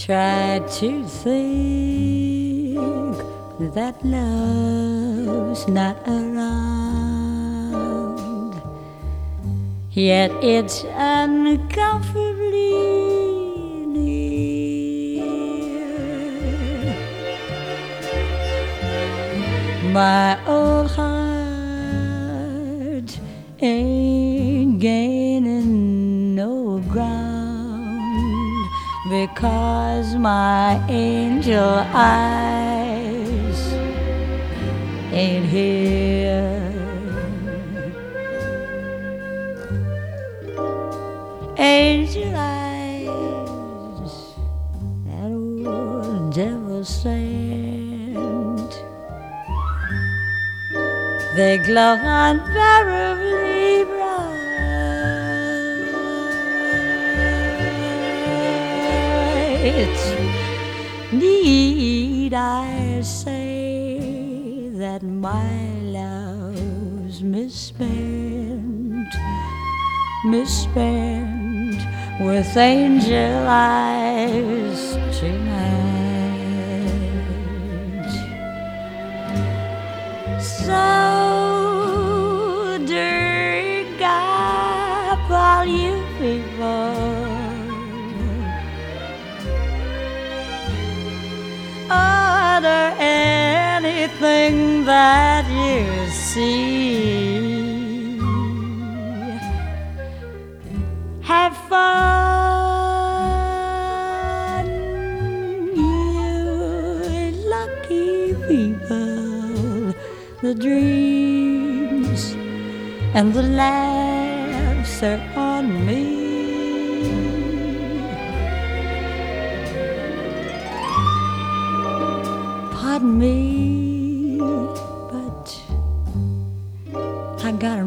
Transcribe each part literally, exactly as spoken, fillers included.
try to think that love's not around, yet it's uncomfortably near. My old heart ain't gaining no ground, because my angel eyes ain't here. Angel eyes, that old devil sent, they glow unbearably bright. Need I say that my love's misspent, misspent with angel eyes tonight? So drink up, all you people. Order anything that you see. Have fun, you lucky people. The dreams and the laughs are on me. Pardon me, but I gotta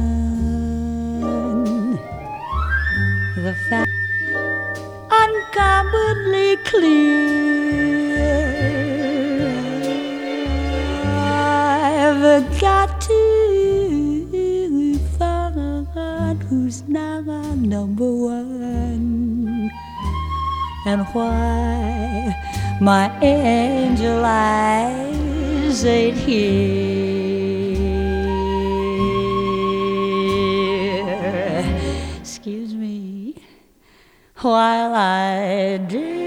run. The fact uncommonly clear, I've got to find who's now number one, and why my angel eyes ain't here. Excuse me while I drink